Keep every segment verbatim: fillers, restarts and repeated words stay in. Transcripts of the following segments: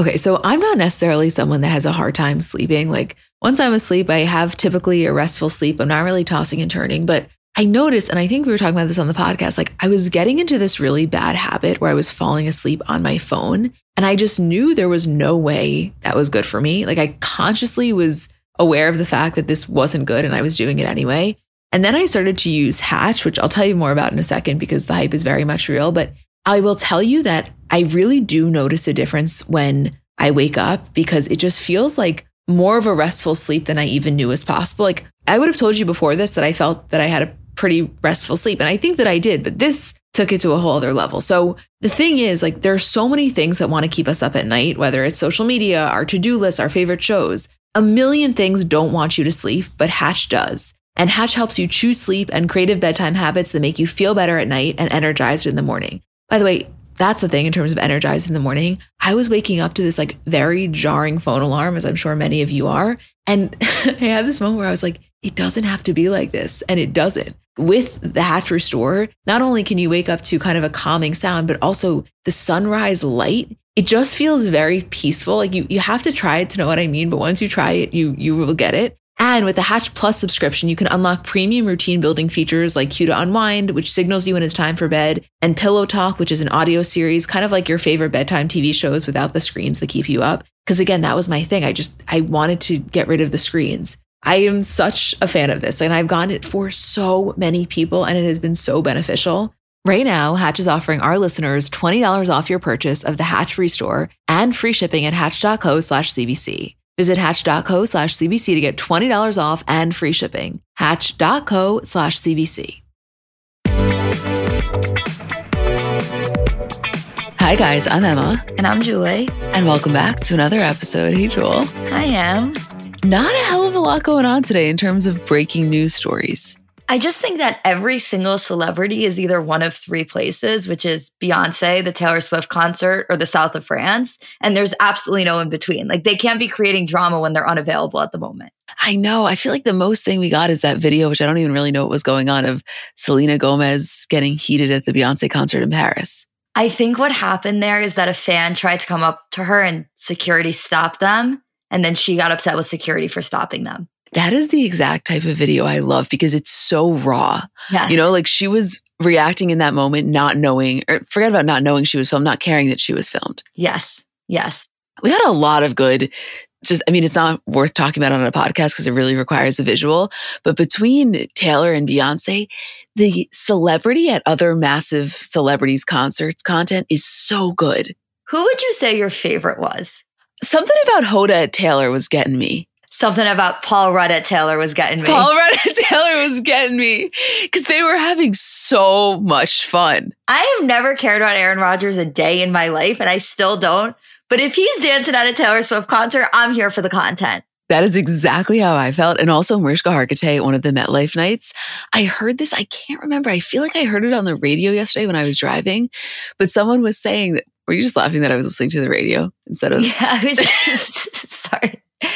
Okay, so I'm not necessarily someone that has a hard time sleeping. Like once I'm asleep, I have typically a restful sleep. I'm not really tossing and turning, but I noticed, and I think we were talking about this on the podcast, like I was getting into this really bad habit where I was falling asleep on my phone. And I just knew there was no way that was good for me. Like I consciously was aware of the fact that this wasn't good and I was doing it anyway. And then I started to use Hatch, which I'll tell you more about in a second because the hype is very much real. But I will tell you that I really do notice a difference when I wake up because it just feels like more of a restful sleep than I even knew was possible. Like I would have told you before this that I felt that I had a pretty restful sleep. And I think that I did, but this took it to a whole other level. So the thing is, like, there are so many things that want to keep us up at night, whether it's social media, our to-do list, our favorite shows. A million things don't want you to sleep, but Hatch does. And Hatch helps you choose sleep and creative bedtime habits that make you feel better at night and energized in the morning. By the way, that's the thing in terms of energized in the morning. I was waking up to this like very jarring phone alarm, as I'm sure many of you are. And I had this moment where I was like, it doesn't have to be like this. And it doesn't. With the Hatch Restore, not only can you wake up to kind of a calming sound, but also the sunrise light. It just feels very peaceful. Like you, you have to try it to know what I mean. But once you try it, you, you will get it. And with the Hatch Plus subscription, you can unlock premium routine building features like Cue to Unwind, which signals you when it's time for bed, and Pillow Talk, which is an audio series, kind of like your favorite bedtime T V shows without the screens that keep you up. Because again, that was my thing. I just, I wanted to get rid of the screens. I am such a fan of this, and I've gotten it for so many people, and it has been so beneficial. Right now, Hatch is offering our listeners twenty dollars off your purchase of the Hatch Restore and free shipping at hatch.co slash CBC. Visit hatch.co slash CBC to get twenty dollars off and free shipping. Hatch.co slash CBC. Hi guys, I'm Emma. And I'm Julie. And welcome back to another episode. Hey, Jewel. I am. Not a hell of a lot going on today in terms of breaking news stories. I just think that every single celebrity is either one of three places, which is Beyonce, the Taylor Swift concert, or the south of France. And there's absolutely no in between. Like they can't be creating drama when they're unavailable at the moment. I know. I feel like the most thing we got is that video, which I don't even really know what was going on, of Selena Gomez getting heated at the Beyonce concert in Paris. I think what happened there is that a fan tried to come up to her and security stopped them. And then she got upset with security for stopping them. That is the exact type of video I love because it's so raw. Yes. You know, like she was reacting in that moment, not knowing, or forget about not knowing she was filmed, not caring that she was filmed. Yes. Yes. We had a lot of good, just, I mean, it's not worth talking about on a podcast because it really requires a visual. But between Taylor and Beyonce, the celebrity at other massive celebrities' concerts content is so good. Who would you say your favorite was? Something about Hoda at Taylor was getting me. Something about Paul Rudd at Taylor was getting me. Paul Rudd at Taylor was getting me because they were having so much fun. I have never cared about Aaron Rodgers a day in my life, and I still don't. But if he's dancing at a Taylor Swift concert, I'm here for the content. That is exactly how I felt. And also Mariska Hargitay at one of the MetLife nights. I heard this, I can't remember. I feel like I heard it on the radio yesterday when I was driving. But someone was saying that, were you just laughing that I was listening to the radio instead of? Yeah, I was just, sorry.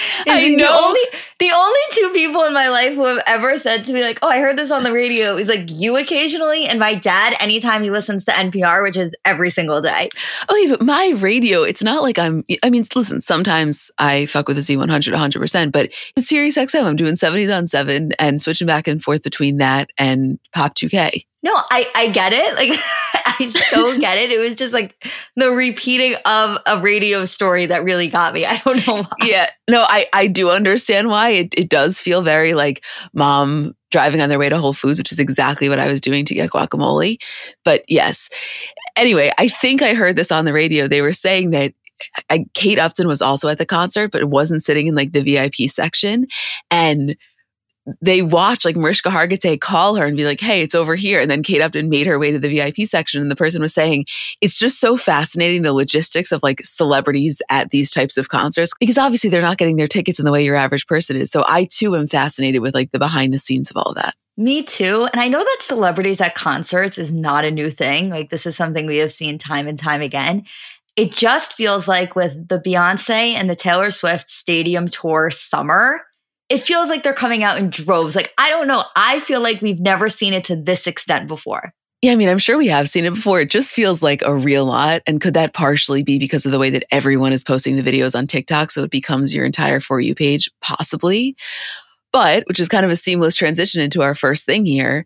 I know. The only, the only two people in my life who have ever said to me like, oh, I heard this on the radio is like you occasionally and my dad anytime he listens to N P R, which is every single day. Okay, but my radio, it's not like I'm, I mean, listen, sometimes I fuck with the Z one hundred one hundred percent, but it's Sirius X M. I'm doing seventies on seven and switching back and forth between that and Pop two K. No, I, I get it. Like, I so get it. It was just like the repeating of a radio story that really got me. I don't know why. Yeah, no, I, I do understand why. It, it does feel very like mom driving on their way to Whole Foods, which is exactly what I was doing to get guacamole. But yes. Anyway, I think I heard this on the radio. They were saying that I, Kate Upton was also at the concert, but it wasn't sitting in like the V I P section. And they watched like Mariska Hargitay call her and be like, hey, it's over here. And then Kate Upton made her way to the V I P section. And the person was saying, it's just so fascinating, the logistics of like celebrities at these types of concerts, because obviously they're not getting their tickets in the way your average person is. So I too am fascinated with like the behind the scenes of all of that. Me too. And I know that celebrities at concerts is not a new thing. Like this is something we have seen time and time again. It just feels like with the Beyonce and the Taylor Swift stadium tour summer, it feels like they're coming out in droves. Like, I don't know. I feel like we've never seen it to this extent before. Yeah, I mean, I'm sure we have seen it before. It just feels like a real lot. And could that partially be because of the way that everyone is posting the videos on TikTok, so it becomes your entire For You page? Possibly. But, which is kind of a seamless transition into our first thing here,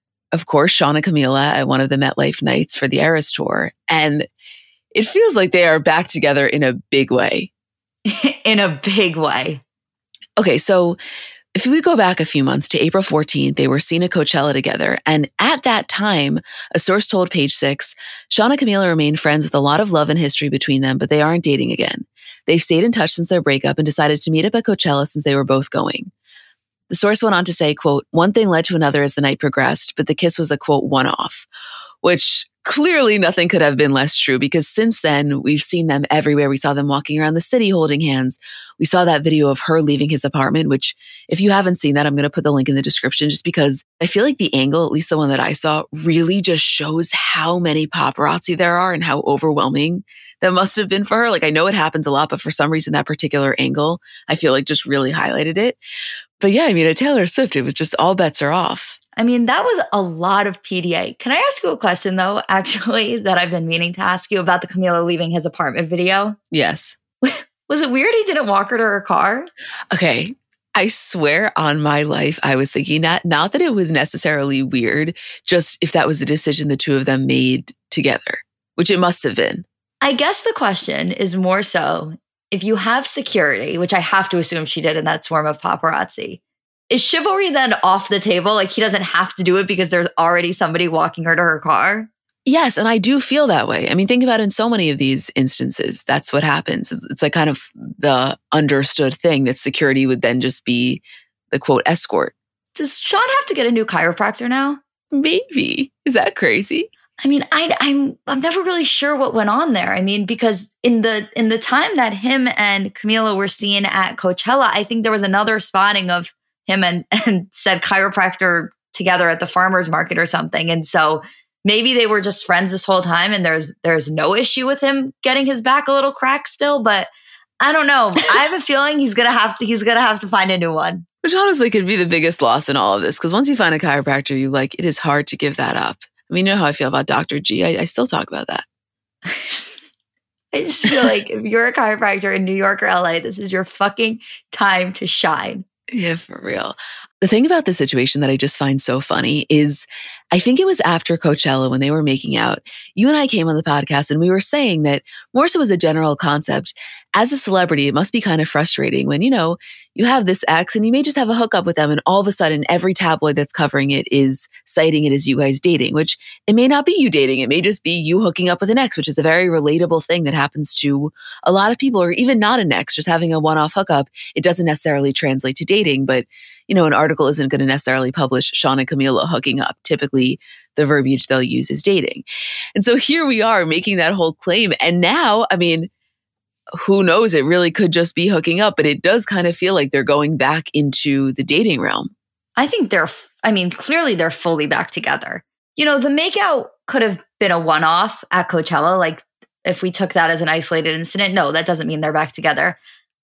of course, Shawn and Camila at one of the MetLife nights for the Eras Tour. And it feels like they are back together in a big way. In a big way. Okay, so if we go back a few months to April fourteenth, they were seen at Coachella together. And at that time, a source told Page Six, Shawn and Camila remain friends with a lot of love and history between them, but they aren't dating again. They've stayed in touch since their breakup and decided to meet up at Coachella since they were both going. The source went on to say, quote, one thing led to another as the night progressed, but the kiss was a, quote, one-off, which clearly nothing could have been less true because since then, we've seen them everywhere. We saw them walking around the city holding hands. We saw that video of her leaving his apartment, which if you haven't seen that, I'm going to put the link in the description just because I feel like the angle, at least the one that I saw, really just shows how many paparazzi there are and how overwhelming that must have been for her. Like, I know it happens a lot, but for some reason, that particular angle, I feel like just really highlighted it. But yeah, I mean, at Taylor Swift, it was just all bets are off. I mean, that was a lot of P D A. Can I ask you a question, though, actually, that I've been meaning to ask you about the Camila leaving his apartment video? Yes. Was it weird he didn't walk her to her car? Okay. I swear on my life, I was thinking that, not that it was necessarily weird, just if that was a decision the two of them made together, which it must have been. I guess the question is more so, if you have security, which I have to assume she did in that swarm of paparazzi, is chivalry then off the table? Like he doesn't have to do it because there's already somebody walking her to her car? Yes, and I do feel that way. I mean, think about it in so many of these instances. That's what happens. It's, it's like kind of the understood thing that security would then just be the, quote, escort. Does Shawn have to get a new chiropractor now? Maybe. Is that crazy? I mean, I, I'm I'm never really sure what went on there. I mean, because in the in the time that him and Camila were seen at Coachella, I think there was another spotting of him and, and said chiropractor together at the farmer's market or something. And so maybe they were just friends this whole time and there's there's no issue with him getting his back a little cracked still. But I don't know. I have a feeling he's gonna have to he's gonna have to find a new one. Which honestly could be the biggest loss in all of this. Because once you find a chiropractor you like, it is hard to give that up. I mean, you know how I feel about Doctor G. I, I still talk about that. I just feel like if you're a chiropractor in New York or L A, this is your fucking time to shine. Yeah, for real. The thing about the situation that I just find so funny is I think it was after Coachella when they were making out, you and I came on the podcast and we were saying that more so as a general concept, as a celebrity, it must be kind of frustrating when, you know, you have this ex and you may just have a hookup with them and all of a sudden every tabloid that's covering it is citing it as you guys dating, which it may not be you dating. It may just be you hooking up with an ex, which is a very relatable thing that happens to a lot of people, or even not an ex, just having a one-off hookup. It doesn't necessarily translate to dating, but you know, an article isn't going to necessarily publish Shawn and Camila hooking up. Typically, the verbiage they'll use is dating. And so here we are making that whole claim. And now, I mean, who knows? It really could just be hooking up, but it does kind of feel like they're going back into the dating realm. I think they're, I mean, clearly they're fully back together. You know, the makeout could have been a one-off at Coachella. Like if we took that as an isolated incident, no, that doesn't mean they're back together.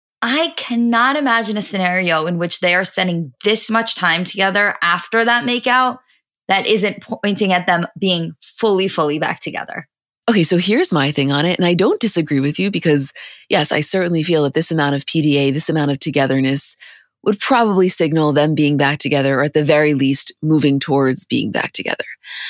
I cannot imagine a scenario in which they are spending this much time together after that makeout that isn't pointing at them being fully, fully back together. Okay, so here's my thing on it. And I don't disagree with you because, yes, I certainly feel that this amount of P D A, this amount of togetherness would probably signal them being back together, or at the very least, moving towards being back together.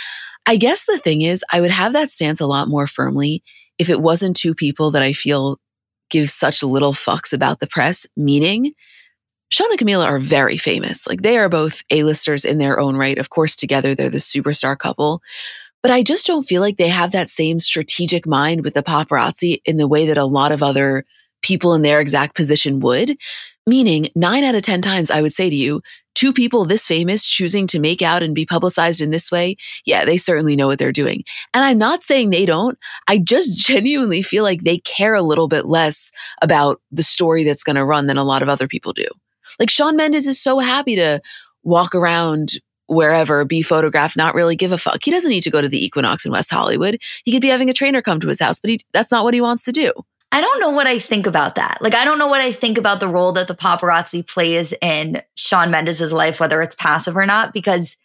I guess the thing is, I would have that stance a lot more firmly if it wasn't two people that I feel give such little fucks about the press, meaning Shawn and Camila are very famous. Like they are both A-listers in their own right. Of course, together, they're the superstar couple. But I just don't feel like they have that same strategic mind with the paparazzi in the way that a lot of other people in their exact position would. Meaning, nine out of ten times, I would say to you, two people this famous choosing to make out and be publicized in this way, yeah, they certainly know what they're doing. And I'm not saying they don't. I just genuinely feel like they care a little bit less about the story that's going to run than a lot of other people do. Like Shawn Mendes is so happy to walk around wherever, be photographed, not really give a fuck. He doesn't need to go to the Equinox in West Hollywood. He could be having a trainer come to his house, but he, that's not what he wants to do. I don't know what I think about that. Like, I don't know what I think about the role that the paparazzi plays in Shawn Mendes' life, whether it's passive or not, because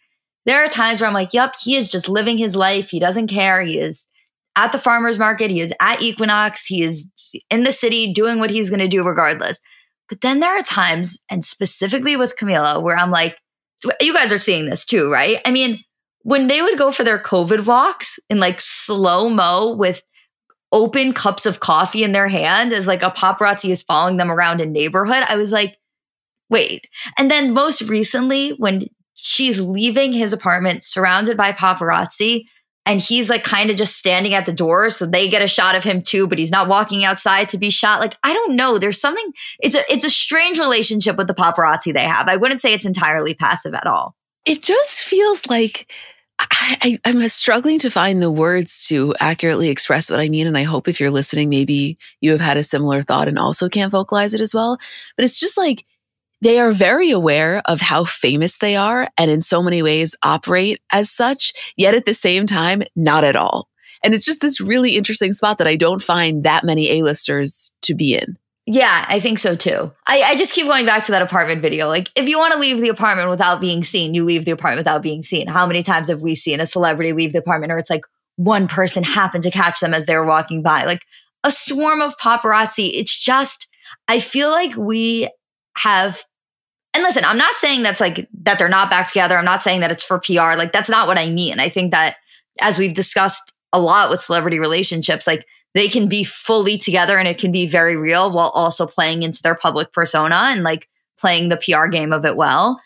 there are times where I'm like, yep, he is just living his life. He doesn't care. He is at the farmer's market. He is at Equinox. He is in the city doing what he's going to do regardless. But then there are times, and specifically with Camila, where I'm like, you guys are seeing this too, right? I mean, when they would go for their COVID walks in like slow-mo with open cups of coffee in their hand as like a paparazzi is following them around a neighborhood, I was like, wait. And then most recently, when she's leaving his apartment surrounded by paparazzi, and he's like kind of just standing at the door, so they get a shot of him too, but he's not walking outside to be shot. Like, I don't know. There's something, it's a it's a strange relationship with the paparazzi they have. I wouldn't say it's entirely passive at all. It just feels like I, I, I'm struggling to find the words to accurately express what I mean. And I hope if you're listening, maybe you have had a similar thought and also can't vocalize it as well. But it's just like, they are very aware of how famous they are and in so many ways operate as such, yet at the same time, not at all. And it's just this really interesting spot that I don't find that many A-listers to be in. Yeah, I think so too. I, I just keep going back to that apartment video. Like, if you want to leave the apartment without being seen, you leave the apartment without being seen. How many times have we seen a celebrity leave the apartment, or it's like one person happened to catch them as they were walking by? Like a swarm of paparazzi. It's just, I feel like we have, and listen, I'm not saying that's like, that they're not back together. I'm not saying that it's for P R. Like, that's not what I mean. I think that, as we've discussed a lot with celebrity relationships, like, they can be fully together and it can be very real while also playing into their public persona and like playing the P R game of it well.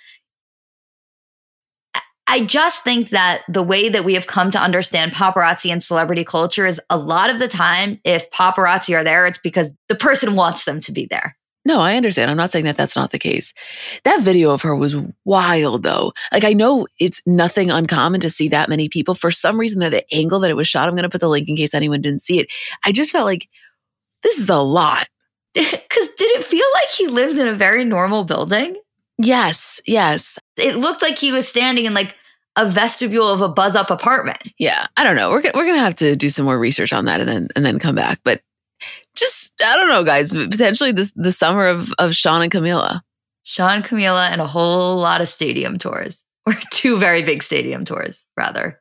I just think that the way that we have come to understand paparazzi and celebrity culture is a lot of the time, if paparazzi are there, it's because the person wants them to be there. No, I understand. I'm not saying that that's not the case. That video of her was wild, though. Like, I know it's nothing uncommon to see that many people. For some reason, the, the angle that it was shot, I'm going to put the link in case anyone didn't see it. I just felt like this is a lot. Because did it feel like he lived in a very normal building? Yes, yes. It looked like he was standing in like a vestibule of a Buzz Up apartment. Yeah, I don't know. We're we're going to have to do some more research on that and then and then come back. But just, I don't know, guys, potentially this, the summer of, of Sean and Camila. Sean, Camila, and a whole lot of stadium tours. Or two very big stadium tours, rather.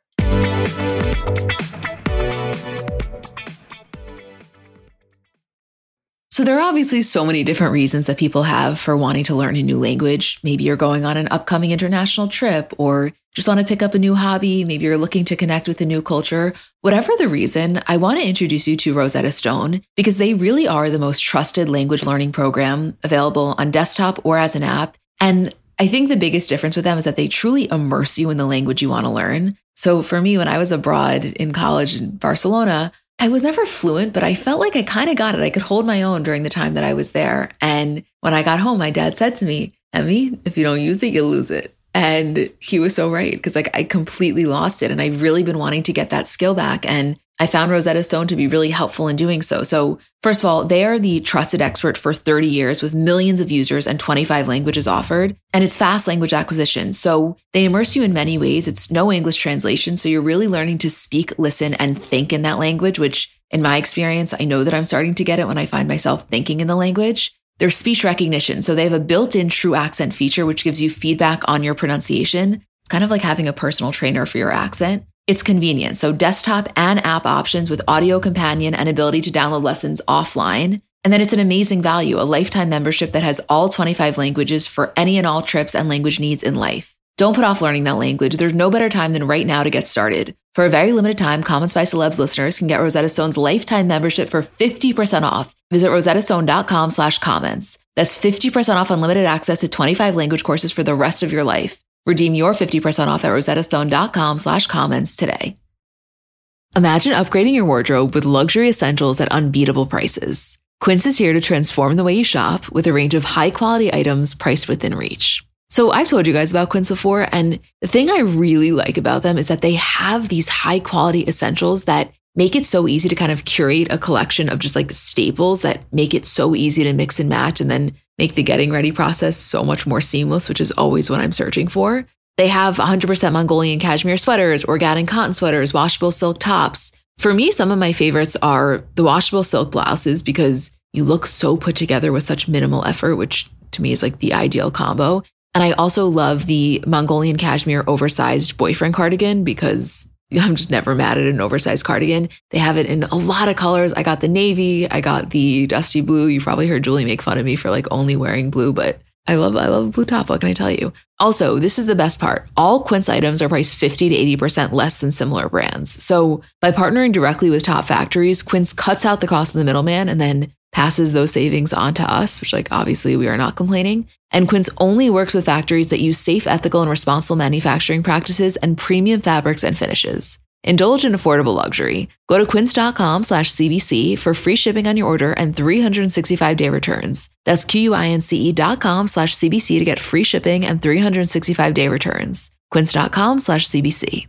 So there are obviously so many different reasons that people have for wanting to learn a new language. Maybe you're going on an upcoming international trip, or just want to pick up a new hobby. Maybe you're looking to connect with a new culture. Whatever the reason, I want to introduce you to Rosetta Stone because they really are the most trusted language learning program available on desktop or as an app. And I think the biggest difference with them is that they truly immerse you in the language you want to learn. So for me, when I was abroad in college in Barcelona, I was never fluent, but I felt like I kind of got it. I could hold my own during the time that I was there. And when I got home, my dad said to me, Emmy, if you don't use it, you'll lose it. And he was so right, because like I completely lost it. And I've really been wanting to get that skill back. And I found Rosetta Stone to be really helpful in doing so. So first of all, they are the trusted expert for thirty years with millions of users and twenty-five languages offered. And it's fast language acquisition. So they immerse you in many ways. It's no English translation. So you're really learning to speak, listen, and think in that language, which in my experience, I know that I'm starting to get it when I find myself thinking in the language. There's speech recognition. So they have a built-in true accent feature, which gives you feedback on your pronunciation. It's kind of like having a personal trainer for your accent. It's convenient. So desktop and app options with audio companion and ability to download lessons offline. And then it's an amazing value, a lifetime membership that has all twenty-five languages for any and all trips and language needs in life. Don't put off learning that language. There's no better time than right now to get started. For a very limited time, Comments by Celebs listeners can get Rosetta Stone's lifetime membership for fifty percent off. Visit rosettastone.com slash comments. That's fifty percent off unlimited access to twenty-five language courses for the rest of your life. Redeem your fifty percent off at rosettastone.com slash comments today. Imagine upgrading your wardrobe with luxury essentials at unbeatable prices. Quince is here to transform the way you shop with a range of high-quality items priced within reach. So I've told you guys about Quince before, and the thing I really like about them is that they have these high-quality essentials that make it so easy to kind of curate a collection of just like staples that make it so easy to mix and match and then make the getting ready process so much more seamless, which is always what I'm searching for. They have one hundred percent Mongolian cashmere sweaters, organic cotton sweaters, washable silk tops. For me, some of my favorites are the washable silk blouses because you look so put together with such minimal effort, which to me is like the ideal combo. And I also love the Mongolian cashmere oversized boyfriend cardigan because I'm just never mad at an oversized cardigan. They have it in a lot of colors. I got the navy. I got the dusty blue. You probably heard Julie make fun of me for like only wearing blue, but I love I love blue top. What can I tell you? Also, this is the best part. All Quince items are priced fifty to eighty percent less than similar brands. So by partnering directly with top factories, Quince cuts out the cost of the middleman and then passes those savings on to us, which like obviously we are not complaining. And Quince only works with factories that use safe, ethical, and responsible manufacturing practices and premium fabrics and finishes. Indulge in affordable luxury. Go to quince.com slash CBC for free shipping on your order and three hundred sixty-five day returns. That's Q-U-I-N-C-E dot com slash CBC to get free shipping and three hundred sixty-five day returns. Quince.com slash CBC.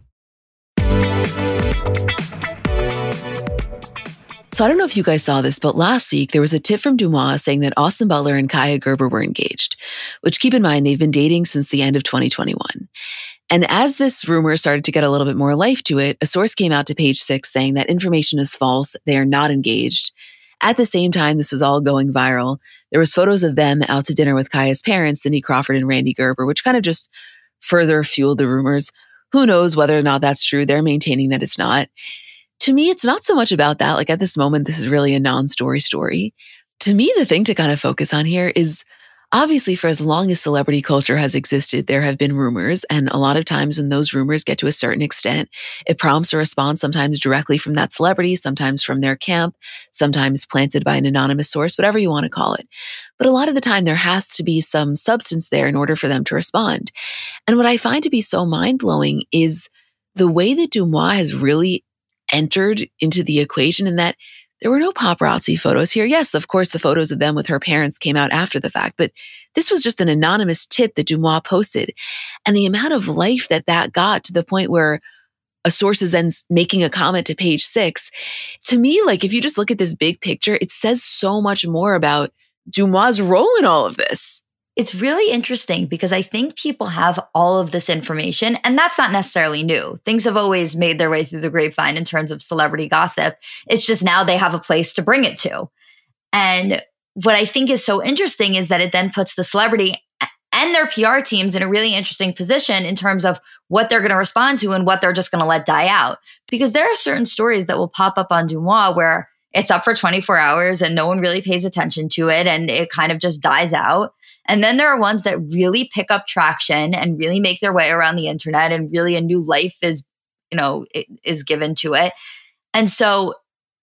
So I don't know if you guys saw this, but last week there was a tip from Deuxmoi saying that Austin Butler and Kaia Gerber were engaged, which keep in mind they've been dating since the end of twenty twenty-one. And as this rumor started to get a little bit more life to it, a source came out to Page Six saying that information is false. They are not engaged. At the same time, this was all going viral. There was photos of them out to dinner with Kaia's parents, Cindy Crawford and Randy Gerber, which kind of just further fueled the rumors. Who knows whether or not that's true? They're maintaining that it's not. To me, it's not so much about that. Like at this moment, this is really a non-story story. To me, the thing to kind of focus on here is obviously for as long as celebrity culture has existed, there have been rumors. And a lot of times when those rumors get to a certain extent, it prompts a response sometimes directly from that celebrity, sometimes from their camp, sometimes planted by an anonymous source, whatever you want to call it. But a lot of the time there has to be some substance there in order for them to respond. And what I find to be so mind-blowing is the way that Deuxmoi has really entered into the equation, in that there were no paparazzi photos here. Yes, of course, the photos of them with her parents came out after the fact, but this was just an anonymous tip that Deuxmoi posted. And the amount of life that that got to the point where a source is then making a comment to Page Six, to me, like if you just look at this big picture, it says so much more about Deuxmoi's role in all of this. It's really interesting because I think people have all of this information, and that's not necessarily new. Things have always made their way through the grapevine in terms of celebrity gossip. It's just now they have a place to bring it to. And what I think is so interesting is that it then puts the celebrity and their P R teams in a really interesting position in terms of what they're going to respond to and what they're just going to let die out. Because there are certain stories that will pop up on Deuxmoi where it's up for twenty-four hours and no one really pays attention to it and it kind of just dies out. And then there are ones that really pick up traction and really make their way around the internet, and really a new life is, you know, is given to it. And so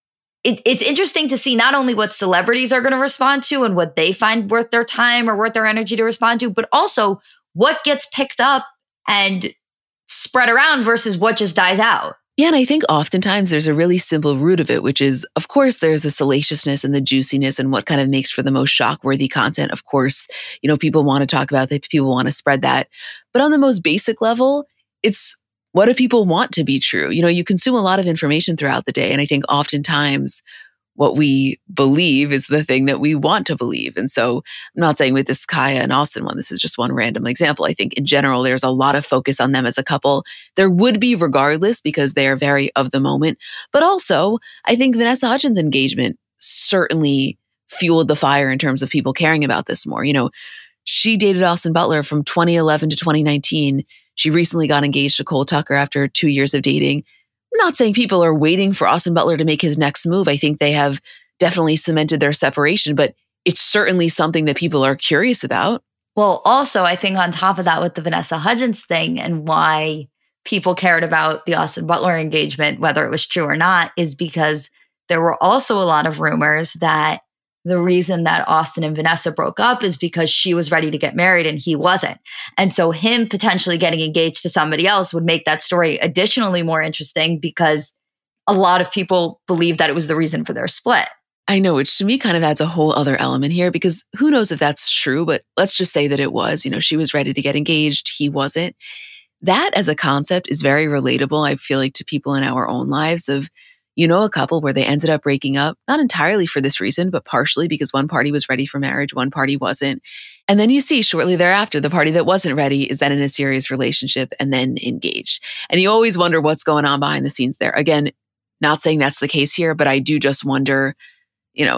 it, it's interesting to see not only what celebrities are going to respond to and what they find worth their time or worth their energy to respond to, but also what gets picked up and spread around versus what just dies out. Yeah, and I think oftentimes there's a really simple root of it, which is, of course, there's the salaciousness and the juiciness and what kind of makes for the most shock-worthy content. Of course, you know, people want to talk about that, people want to spread that. But on the most basic level, it's what do people want to be true? You know, you consume a lot of information throughout the day, and I think oftentimes what we believe is the thing that we want to believe. And so I'm not saying with this Kaia and Austin one, this is just one random example. I think in general, there's a lot of focus on them as a couple. There would be regardless because they are very of the moment. But also, I think Vanessa Hudgens' engagement certainly fueled the fire in terms of people caring about this more. You know, she dated Austin Butler from twenty eleven to twenty nineteen. She recently got engaged to Cole Tucker after two years of dating. I'm not saying people are waiting for Austin Butler to make his next move. I think they have definitely cemented their separation, but it's certainly something that people are curious about. Well, also, I think on top of that with the Vanessa Hudgens thing and why people cared about the Austin Butler engagement, whether it was true or not, is because there were also a lot of rumors that the reason that Austin and Vanessa broke up is because she was ready to get married and he wasn't. And so him potentially getting engaged to somebody else would make that story additionally more interesting because a lot of people believe that it was the reason for their split. I know, which to me kind of adds a whole other element here because who knows if that's true, but let's just say that it was. You know, she was ready to get engaged. He wasn't. That as a concept is very relatable, I feel like, to people in our own lives of, you know, a couple where they ended up breaking up, not entirely for this reason, but partially because one party was ready for marriage, one party wasn't. And then you see shortly thereafter, the party that wasn't ready is then in a serious relationship and then engaged. And you always wonder what's going on behind the scenes there. Again, not saying that's the case here, but I do just wonder, you know,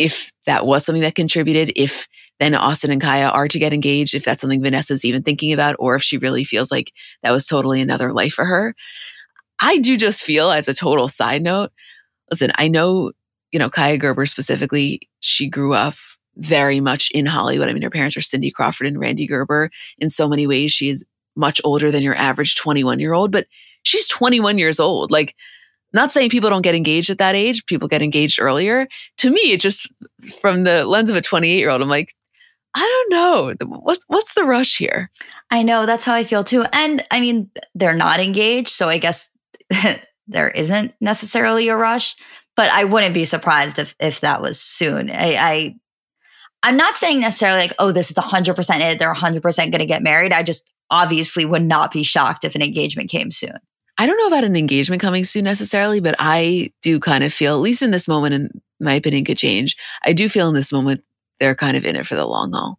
if that was something that contributed, if then Austin and Kaya are to get engaged, if that's something Vanessa's even thinking about, or if she really feels like that was totally another life for her. I do just feel, as a total side note, listen, I know, you know, Kaya Gerber specifically, she grew up very much in Hollywood. I mean, her parents are Cindy Crawford and Randy Gerber. In so many ways, she is much older than your average twenty-one-year-old, but she's twenty-one years old. Like, not saying people don't get engaged at that age, people get engaged earlier. To me, it just, from the lens of a twenty-eight-year-old, I'm like, I don't know. What's what's the rush here? I know, that's how I feel too. And I mean, they're not engaged, so I guess there isn't necessarily a rush. But I wouldn't be surprised if if that was soon. I, I I'm not saying necessarily like, oh, this is one hundred percent it. They're one hundred percent going to get married. I just obviously would not be shocked if an engagement came soon. I don't know about an engagement coming soon necessarily, but I do kind of feel, at least in this moment, and my opinion could change, I do feel in this moment they're kind of in it for the long haul.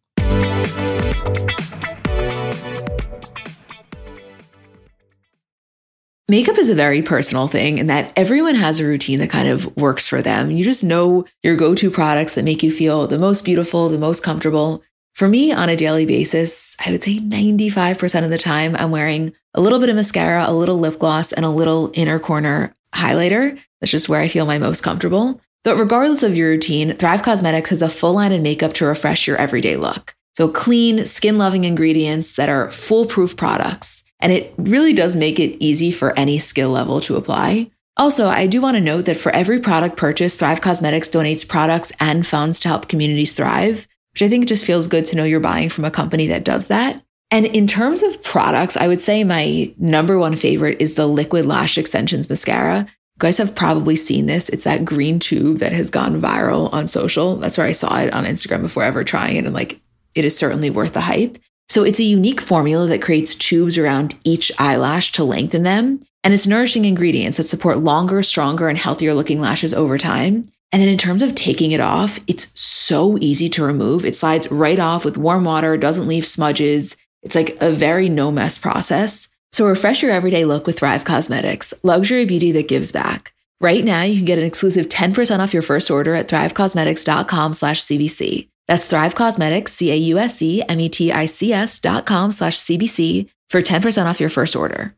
Makeup is a very personal thing in that everyone has a routine that kind of works for them. You just know your go-to products that make you feel the most beautiful, the most comfortable. For me, on a daily basis, I would say ninety-five percent of the time, I'm wearing a little bit of mascara, a little lip gloss, and a little inner corner highlighter. That's just where I feel my most comfortable. But regardless of your routine, Thrive Causemetics has a full line of makeup to refresh your everyday look. So clean, skin-loving ingredients that are foolproof products. And it really does make it easy for any skill level to apply. Also, I do want to note that for every product purchase, Thrive Causemetics donates products and funds to help communities thrive, which I think just feels good to know you're buying from a company that does that. And in terms of products, I would say my number one favorite is the Liquid Lash Extensions Mascara. You guys have probably seen this. It's that green tube that has gone viral on social. That's where I saw it on Instagram before ever trying it. And like, it is certainly worth the hype. So it's a unique formula that creates tubes around each eyelash to lengthen them. And it's nourishing ingredients that support longer, stronger, and healthier looking lashes over time. And then in terms of taking it off, it's so easy to remove. It slides right off with warm water, doesn't leave smudges. It's like a very no mess process. So refresh your everyday look with Thrive Causemetics, luxury beauty that gives back. Right now, you can get an exclusive ten percent off your first order at thrivecausemetics.com slash CBC. That's Thrive Causemetics, C A U S E M E T I C S dot com slash C B C for ten percent off your first order.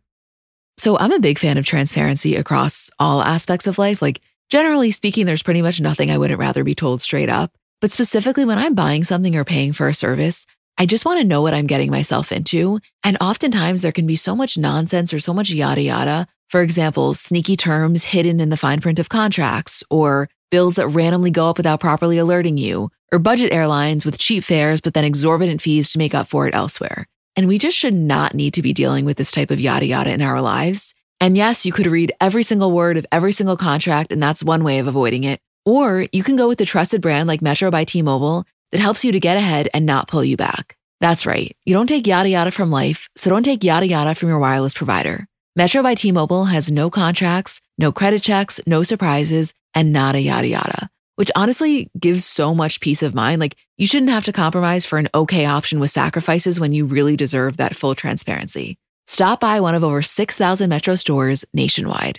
So I'm a big fan of transparency across all aspects of life. Like, generally speaking, there's pretty much nothing I wouldn't rather be told straight up. But specifically when I'm buying something or paying for a service, I just want to know what I'm getting myself into. And oftentimes there can be so much nonsense or so much yada yada. For example, sneaky terms hidden in the fine print of contracts, or bills that randomly go up without properly alerting you, or budget airlines with cheap fares but then exorbitant fees to make up for it elsewhere. And we just should not need to be dealing with this type of yada yada in our lives. And yes, you could read every single word of every single contract, and that's one way of avoiding it. Or you can go with a trusted brand like Metro by T-Mobile that helps you to get ahead and not pull you back. That's right. You don't take yada yada from life, so don't take yada yada from your wireless provider. Metro by T-Mobile has no contracts, no credit checks, no surprises, and nada yada yada, which honestly gives so much peace of mind. Like, you shouldn't have to compromise for an okay option with sacrifices when you really deserve that full transparency. Stop by one of over six thousand Metro stores nationwide.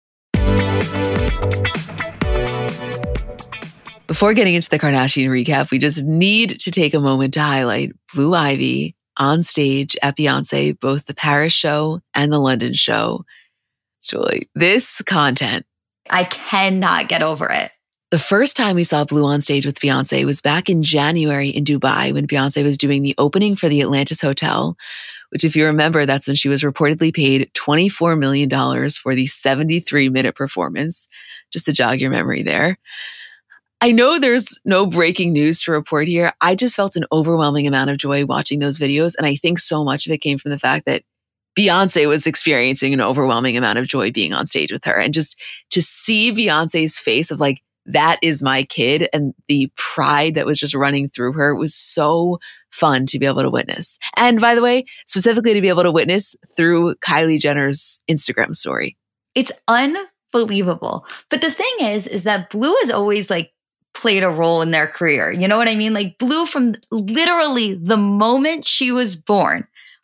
Before getting into the Kardashian recap, we just need to take a moment to highlight Blue Ivy on stage at Beyonce, both the Paris show and the London show. Julie, this content, I cannot get over it. The first time we saw Blue on stage with Beyonce was back in January in Dubai when Beyonce was doing the opening for the Atlantis Hotel, which, if you remember, that's when she was reportedly paid twenty-four million dollars for the seventy-three minute performance, just to jog your memory there. I know there's no breaking news to report here. I just felt an overwhelming amount of joy watching those videos. And I think so much of it came from the fact that Beyonce was experiencing an overwhelming amount of joy being on stage with her. And just to see Beyonce's face of like, that is my kid, and the pride that was just running through her was so fun to be able to witness. And by the way, specifically to be able to witness through Kylie Jenner's Instagram story. It's unbelievable. But the thing is, is that Blue has always like played a role in their career. You know what I mean? Like Blue, from literally the moment she was born,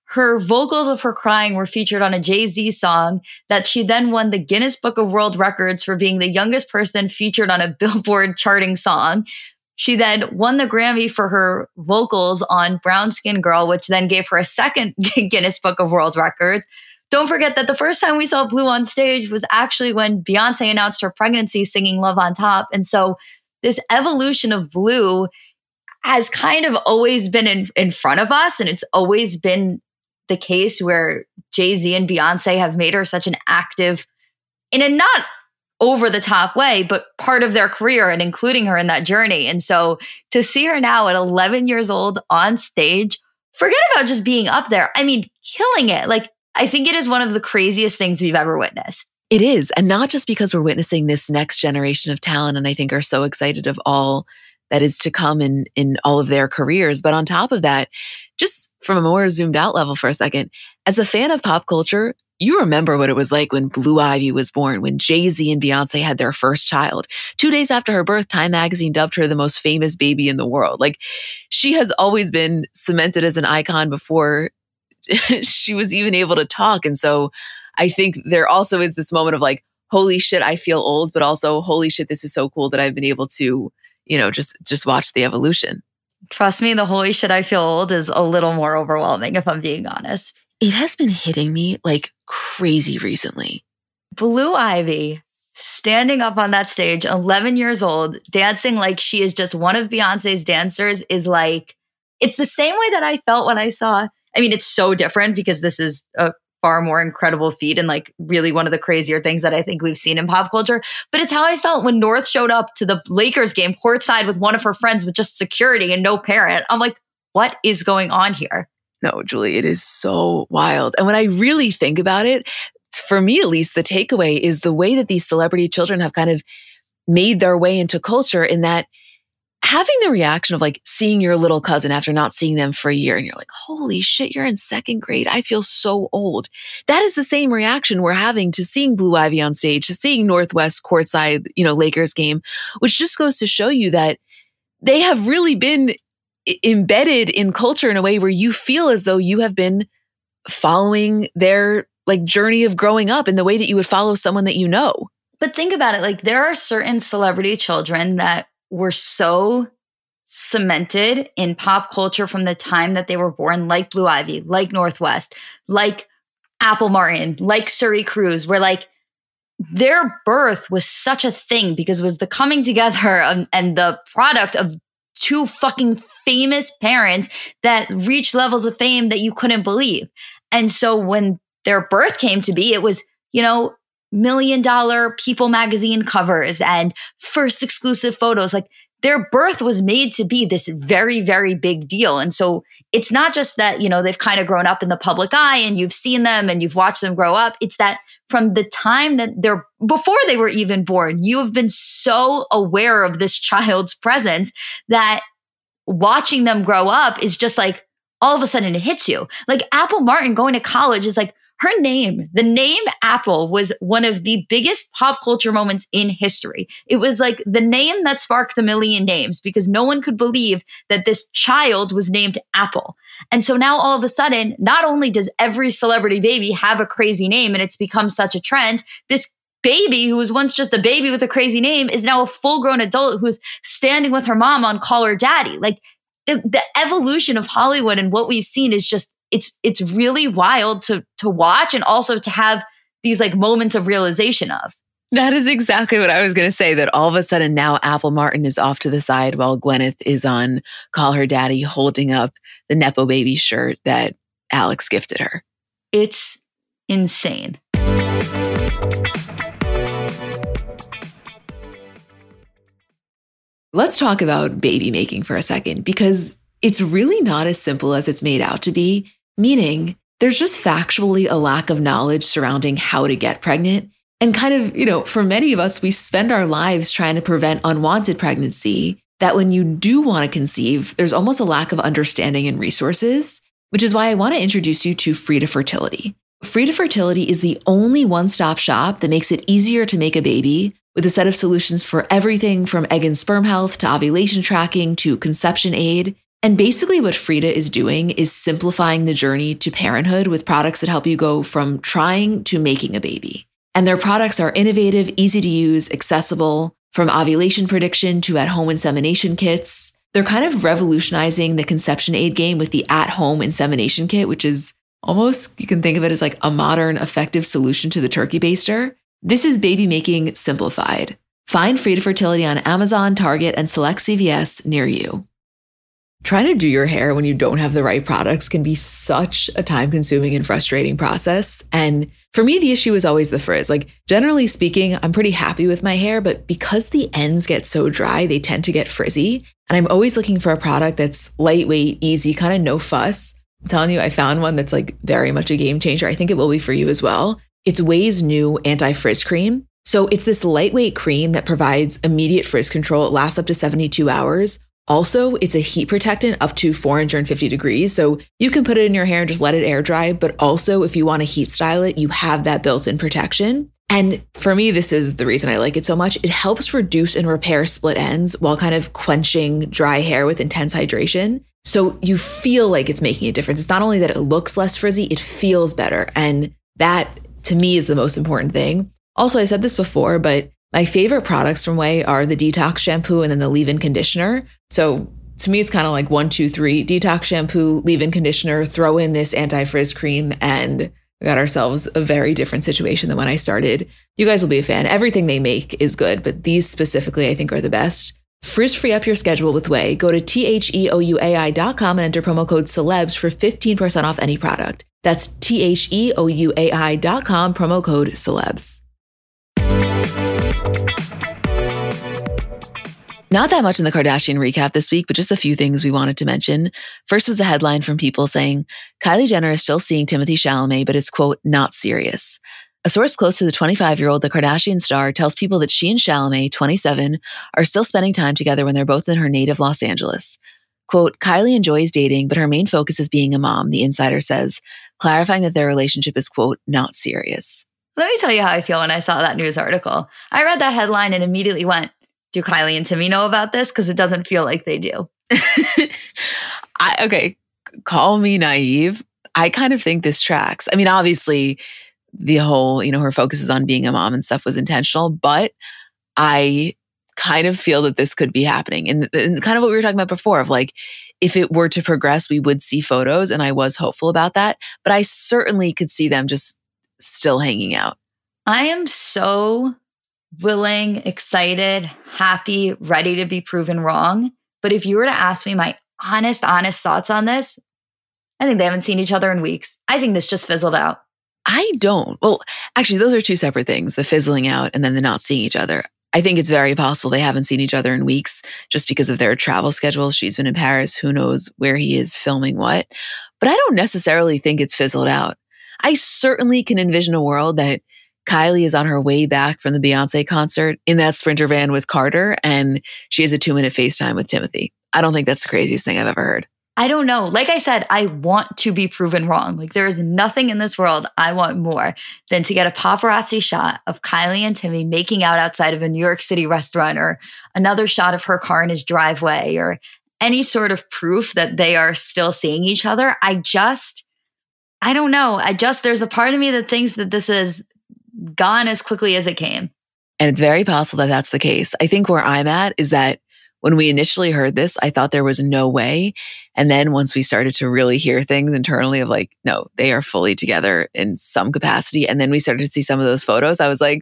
her vocals of her crying were featured on a Jay-Z song that she then won the Guinness Book of World Records for being the youngest person featured on a Billboard charting song. She then won the Grammy for her vocals on Brown Skin Girl, which then gave her a second Guinness Book of World Records. Don't forget that the first time we saw Blue on stage was actually when Beyonce announced her pregnancy singing Love on Top. And so this evolution of Blue has kind of always been in, in front of us. And it's always been the case where Jay-Z and Beyonce have made her such an active, in a not over the top way, but part of their career and including her in that journey. And so to see her now at eleven years old on stage, forget about just being up there. I mean, killing it. Like, I think it is one of the craziest things we've ever witnessed. It is. And not just because we're witnessing this next generation of talent and I think are so excited of all that is to come in, in all of their careers. But on top of that, just from a more zoomed out level for a second, as a fan of pop culture, you remember what it was like when Blue Ivy was born, when Jay-Z and Beyonce had their first child. Two days after her birth, Time magazine dubbed her the most famous baby in the world. Like, she has always been cemented as an icon before she was even able to talk. And so I think there also is this moment of like, holy shit, I feel old, but also holy shit, this is so cool that I've been able to, you know, just, just watch the evolution. Trust me, the holy shit, I feel old is a little more overwhelming, if I'm being honest. It has been hitting me like crazy recently. Blue Ivy standing up on that stage, eleven years old, dancing like she is just one of Beyonce's dancers is like, it's the same way that I felt when I saw, I mean, it's so different because this is a far more incredible feat and like really one of the crazier things that I think we've seen in pop culture. But it's how I felt when North showed up to the Lakers game courtside with one of her friends with just security and no parent. I'm like, what is going on here? No, Julie, it is so wild. And when I really think about it, for me at least, the takeaway is the way that these celebrity children have kind of made their way into culture, in that having the reaction of like seeing your little cousin after not seeing them for a year and you're like, holy shit, you're in second grade. I feel so old. That is the same reaction we're having to seeing Blue Ivy on stage, to seeing Northwest courtside, you know, Lakers game, which just goes to show you that they have really been embedded in culture in a way where you feel as though you have been following their like journey of growing up in the way that you would follow someone that you know. But think about it. Like, there are certain celebrity children that were so cemented in pop culture from the time that they were born, like Blue Ivy, like Northwest, like Apple Martin, like Suri Cruise, where like their birth was such a thing because it was the coming together of, and the product of two fucking famous parents that reached levels of fame that you couldn't believe. And so when their birth came to be, it was, you know, million dollar People magazine covers and first exclusive photos. Like, their birth was made to be this very, very big deal. And so it's not just that, you know, they've kind of grown up in the public eye and you've seen them and you've watched them grow up. It's that from the time that they're, before they were even born, you have been so aware of this child's presence that watching them grow up is just like, all of a sudden it hits you. Like, Apple Martin going to college is like, her name, the name Apple, was one of the biggest pop culture moments in history. It was like the name that sparked a million names because no one could believe that this child was named Apple. And so now all of a sudden, not only does every celebrity baby have a crazy name and it's become such a trend, this baby who was once just a baby with a crazy name is now a full-grown adult who's standing with her mom on Call Her Daddy. Like, the, the evolution of Hollywood and what we've seen is just, it's it's really wild to to watch and also to have these like moments of realization of. That is exactly what I was going to say, that all of a sudden now Apple Martin is off to the side while Gwyneth is on Call Her Daddy holding up the Nepo Baby shirt that Alex gifted her. It's insane. Let's talk about baby making for a second, because it's really not as simple as it's made out to be, meaning there's just factually a lack of knowledge surrounding how to get pregnant. And kind of, you know, for many of us, we spend our lives trying to prevent unwanted pregnancy, that when you do want to conceive, there's almost a lack of understanding and resources, which is why I want to introduce you to Frida Fertility. Frida Fertility is the only one-stop shop that makes it easier to make a baby, with a set of solutions for everything from egg and sperm health to ovulation tracking to conception aid. And basically what Frida is doing is simplifying the journey to parenthood with products that help you go from trying to making a baby. And their products are innovative, easy to use, accessible, from ovulation prediction to at-home insemination kits. They're kind of revolutionizing the conception aid game with the at-home insemination kit, which is almost, you can think of it as like a modern, effective solution to the turkey baster. This is baby making simplified. Find Frida Fertility on Amazon, Target, and select C V S near you. Trying to do your hair when you don't have the right products can be such a time-consuming and frustrating process. And for me, the issue is always the frizz. Like, generally speaking, I'm pretty happy with my hair, but because the ends get so dry, they tend to get frizzy. And I'm always looking for a product that's lightweight, easy, kind of no fuss. I'm telling you, I found one that's like very much a game changer. I think it will be for you as well. It's Ouai's new anti-frizz cream. So it's this lightweight cream that provides immediate frizz control. It lasts up to seventy-two hours. Also, it's a heat protectant up to four hundred fifty degrees. So you can put it in your hair and just let it air dry. But also, if you want to heat style it, you have that built-in protection. And for me, this is the reason I like it so much. It helps reduce and repair split ends while kind of quenching dry hair with intense hydration. So you feel like it's making a difference. It's not only that it looks less frizzy, it feels better. And that, to me, is the most important thing. Also, I said this before, but my favorite products from Ouai are the detox shampoo and then the leave-in conditioner. So to me, it's kind of like one, two, three, detox shampoo, leave-in conditioner, throw in this anti-frizz cream, and we got ourselves a very different situation than when I started. You guys will be a fan. Everything they make is good, but these specifically I think are the best. Frizz-free up your schedule with Ouai. Go to T H E O U A I dot com and enter promo code celebs for fifteen percent off any product. That's T H E O U A I dot com, promo code celebs. Not that much in the Kardashian recap this week, but just a few things we wanted to mention. First was the headline from People saying, Kylie Jenner is still seeing Timothée Chalamet, but it's, quote, not serious. A source close to the twenty-five-year-old The Kardashian star tells People that she and Chalamet, twenty-seven, are still spending time together when they're both in her native Los Angeles. Quote, Kylie enjoys dating, but her main focus is being a mom, the insider says, clarifying that their relationship is, quote, not serious. Let me tell you how I feel when I saw that news article. I read that headline and immediately went, do Kylie and Timmy know about this? Because it doesn't feel like they do. I, okay, call me naive. I kind of think this tracks. I mean, obviously, the whole, you know, her focus is on being a mom and stuff was intentional, but I kind of feel that this could be happening. And, and kind of what we were talking about before of like, if it were to progress, we would see photos. And I was hopeful about that. But I certainly could see them just still hanging out. I am so willing, excited, happy, ready to be proven wrong. But if you were to ask me my honest, honest thoughts on this, I think they haven't seen each other in weeks. I think this just fizzled out. I don't. Well, actually, those are two separate things, the fizzling out and then the not seeing each other. I think it's very possible they haven't seen each other in weeks just because of their travel schedules. She's been in Paris. Who knows where he is filming what. But I don't necessarily think it's fizzled out. I certainly can envision a world that Kylie is on her way back from the Beyonce concert in that Sprinter van with Carter, and she has a two-minute FaceTime with Timothy. I don't think that's the craziest thing I've ever heard. I don't know. Like I said, I want to be proven wrong. Like there is nothing in this world I want more than to get a paparazzi shot of Kylie and Timmy making out outside of a New York City restaurant, or another shot of her car in his driveway, or any sort of proof that they are still seeing each other. I just, I don't know. I just, there's a part of me that thinks that this is gone as quickly as it came. And it's very possible that that's the case. I think where I'm at is that when we initially heard this, I thought there was no way. And then once we started to really hear things internally of like, no, they are fully together in some capacity. And then we started to see some of those photos. I was like,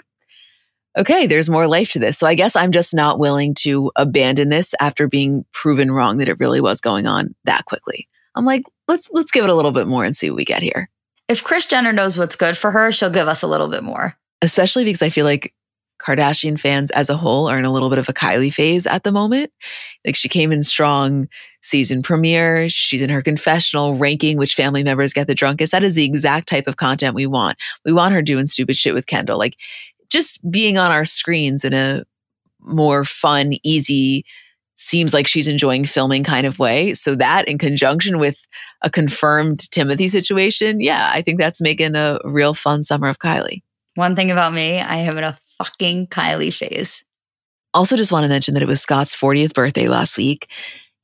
okay, there's more life to this. So I guess I'm just not willing to abandon this after being proven wrong that it really was going on that quickly. I'm like, let's let's give it a little bit more and see what we get here. If Kris Jenner knows what's good for her, she'll give us a little bit more. Especially because I feel like Kardashian fans as a whole are in a little bit of a Kylie phase at the moment. Like she came in strong season premiere. She's in her confessional ranking which family members get the drunkest. That is the exact type of content we want. We want her doing stupid shit with Kendall. Like just being on our screens in a more fun, easy, seems like she's enjoying filming kind of way. So that in conjunction with a confirmed Timothy situation, yeah, I think that's making a real fun summer of Kylie. One thing about me, I am in a fucking Kylie phase. Also just want to mention that it was Scott's fortieth birthday last week.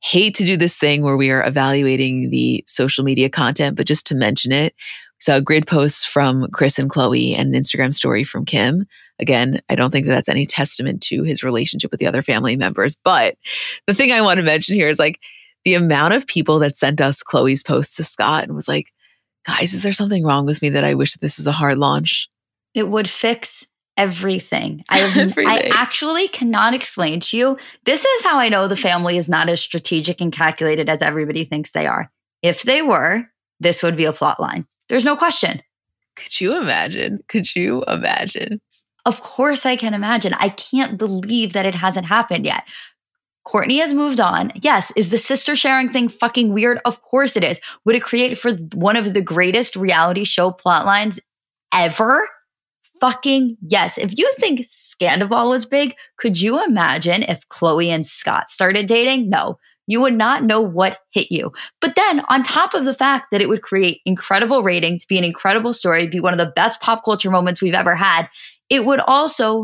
hate to do this thing where we are evaluating the social media content, but just to mention it, so a grid post from Chris and Khloe and an Instagram story from Kim. Again, I don't think that that's any testament to his relationship with the other family members. But the thing I want to mention here is like the amount of people that sent us Khloe's post to Scott and was like, guys, is there something wrong with me that I wish that this was a hard launch? It would fix everything. I, have, everything. I actually cannot explain to you. This is how I know the family is not as strategic and calculated as everybody thinks they are. If they were, this would be a plot line. There's no question. Could you imagine? Could you imagine? Of course I can imagine. I can't believe that it hasn't happened yet. Kourtney has moved on. Yes. Is the sister sharing thing fucking weird? Of course it is. Would it create for one of the greatest reality show plot lines ever? Fucking yes. If you think Scandoval was big, could you imagine if Khloe and Scott started dating? No. You would not know what hit you. But then on top of the fact that it would create incredible ratings, be an incredible story, be one of the best pop culture moments we've ever had, it would also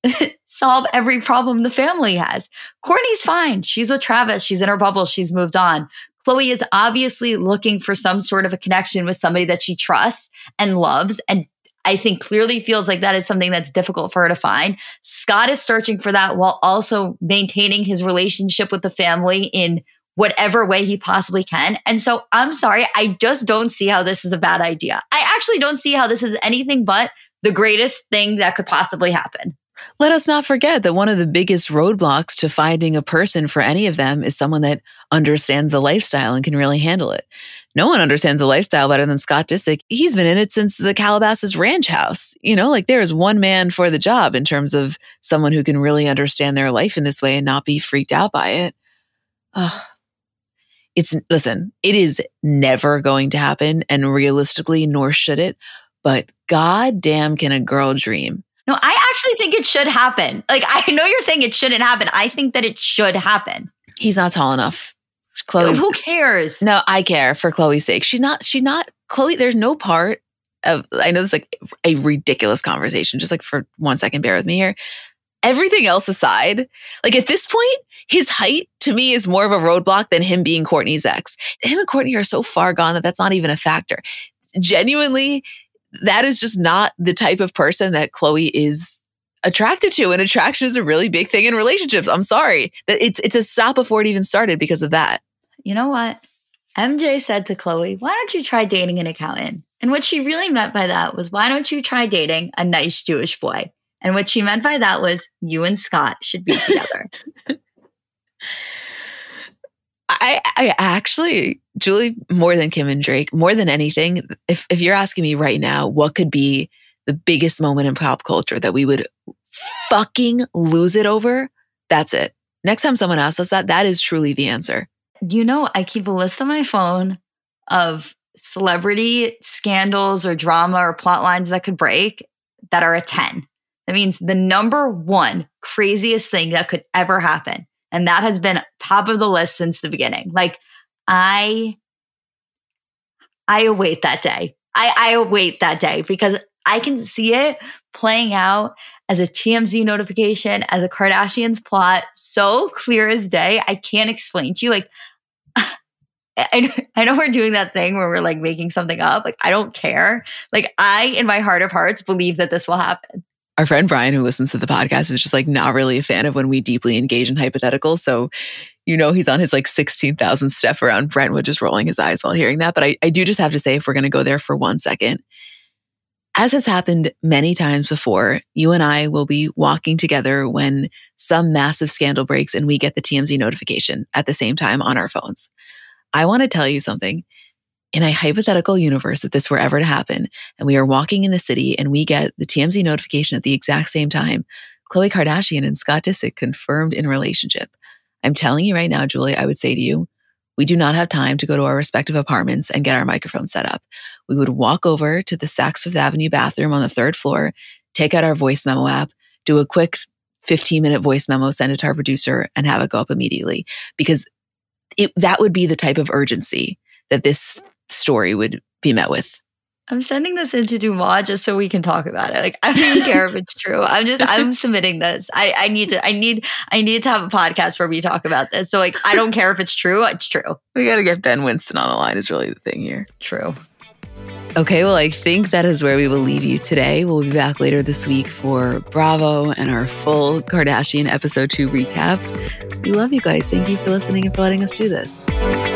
solve every problem the family has. Kourtney's fine. She's with Travis. She's in her bubble. She's moved on. Khloe is obviously looking for some sort of a connection with somebody that she trusts and loves, and I think clearly feels like that is something that's difficult for her to find. Scott is searching for that while also maintaining his relationship with the family in whatever way he possibly can. And so I'm sorry, I just don't see how this is a bad idea. I actually don't see how this is anything but the greatest thing that could possibly happen. Let us not forget that one of the biggest roadblocks to finding a person for any of them is someone that understands the lifestyle and can really handle it. No one understands the lifestyle better than Scott Disick. He's been in it since the Calabasas Ranch house. You know, like there is one man for the job in terms of someone who can really understand their life in this way and not be freaked out by it. Ugh. It's, listen, it is never going to happen, and realistically, nor should it, but goddamn can a girl dream. No, I actually think it should happen. Like, I know you're saying it shouldn't happen. I think that it should happen. He's not tall enough. Khloe, who cares? No, I care for Khloe's sake. She's not, she's not, Khloe, there's no part of, I know this is like a ridiculous conversation, just like for one second, bear with me here. Everything else aside, like at this point, his height to me is more of a roadblock than him being Kourtney's ex. Him and Kourtney are so far gone that that's not even a factor. Genuinely, that is just not the type of person that Khloe is attracted to. And attraction is a really big thing in relationships. I'm sorry. It's it's a stop before it even started because of that. You know what? M J said to Khloe, why don't you try dating an accountant? And what she really meant by that was, why don't you try dating a nice Jewish boy? And what she meant by that was, you and Scott should be together. I, I actually, Julie, more than Kim and Drake, more than anything, if, if you're asking me right now, what could be the biggest moment in pop culture that we would fucking lose it over? That's it. Next time someone asks us that, that is truly the answer. You know, I keep a list on my phone of celebrity scandals or drama or plot lines that could break that are a ten. That means the number one craziest thing that could ever happen. And that has been top of the list since the beginning. Like, I, I await that day. I, I await that day because I can see it playing out as a T M Z notification, as a Kardashians plot, so clear as day. I can't explain to you. Like, I, I know we're doing that thing where we're like making something up. Like, I don't care. Like, I, in my heart of hearts, believe that this will happen. Our friend Brian, who listens to the podcast, is just like not really a fan of when we deeply engage in hypotheticals. So, you know, he's on his like sixteen thousand step around Brentwood, just rolling his eyes while hearing that. But I, I do just have to say, if we're going to go there for one second, as has happened many times before, you and I will be walking together when some massive scandal breaks and we get the T M Z notification at the same time on our phones. I want to tell you something. In a hypothetical universe that this were ever to happen, and we are walking in the city and we get the T M Z notification at the exact same time, Khloe Kardashian and Scott Disick confirmed in relationship. I'm telling you right now, Julie, I would say to you, we do not have time to go to our respective apartments and get our microphone set up. We would walk over to the Saks Fifth Avenue bathroom on the third floor, take out our voice memo app, do a quick fifteen minute voice memo, send it to our producer, and have it go up immediately. Because it, that would be the type of urgency that this story would be met with. I'm sending this into Dumas just so we can talk about it. Like, I don't even care if it's true. I'm just, I'm submitting this. I, I need to, I need, I need to have a podcast where we talk about this. So like, I don't care if it's true. It's true. We got to get Ben Winston on the line is really the thing here. True. Okay, well, I think that is where we will leave you today. We'll be back later this week for Bravo and our full Kardashian episode two recap. We love you guys. Thank you for listening and for letting us do this.